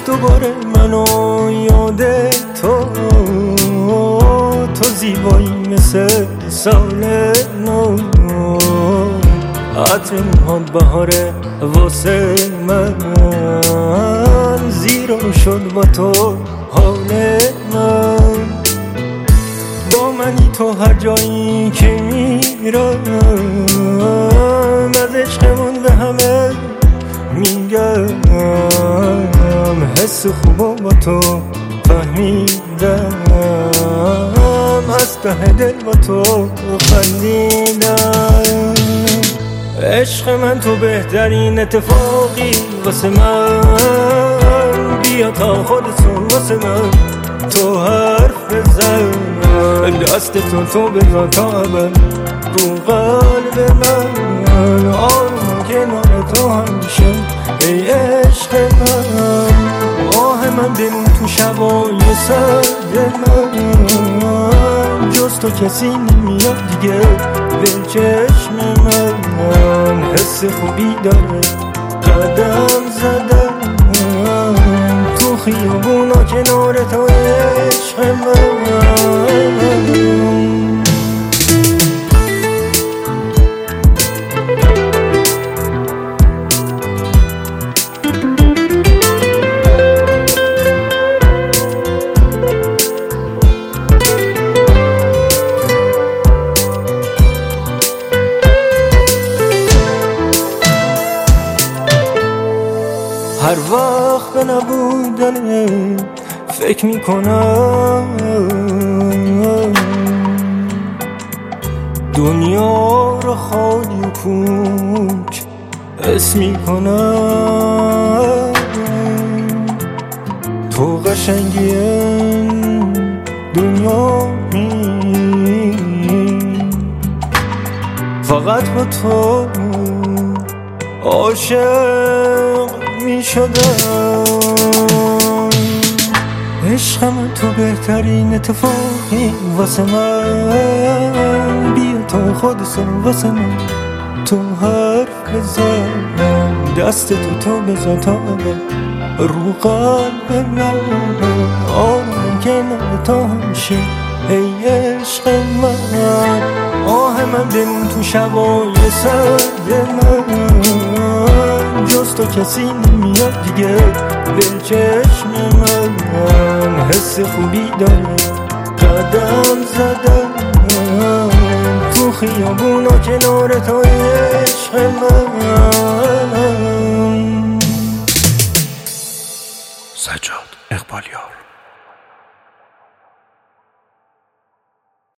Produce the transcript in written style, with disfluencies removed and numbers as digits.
دوباره منو یاد تو زیبایی مثل سال نو، عطر موهات بهاره واسه من، زیرا شد با تو حال من. با منی تو هر جایی که میرم، از عشقمون به همه میگم، حس خوبو با تو فهمیدم، از ته دل با تو خندیدم. عشق من تو بهترین اتفاقی واسه من، بیا تا خودتون واسه من تو حرف بزن، دست تو بذار تا ابد رو قلب من، آروم کنار تو همیشه ای عشق من. آه من بمون تو شبای سرد من، جز تو کسی نمیاد دیگه به چشم من، حس خوبی داره قدم زدم تو خیابونا کنار تو عشق من. هر وقت به نبودن فکر میکنم، دنیا رو خالی و پوک حس میکنم. تو قشنگی دنیا فقط با تو عاشق می شدم. عشق من تو بهترین اتفاقی واسه من، بیا تا خودتون واسه من تو حرف بزن، دست تو بزن تا رو قلب من، آروم کنار تا همیشه ای عشق من. آه من بمون تو شبای سرد من، جز تو کسی نمیاد دیگه به چشم من، حس خوبی داره قدم زدم تو خیابونا کنار تو عشق من. سجاد اقبالیار.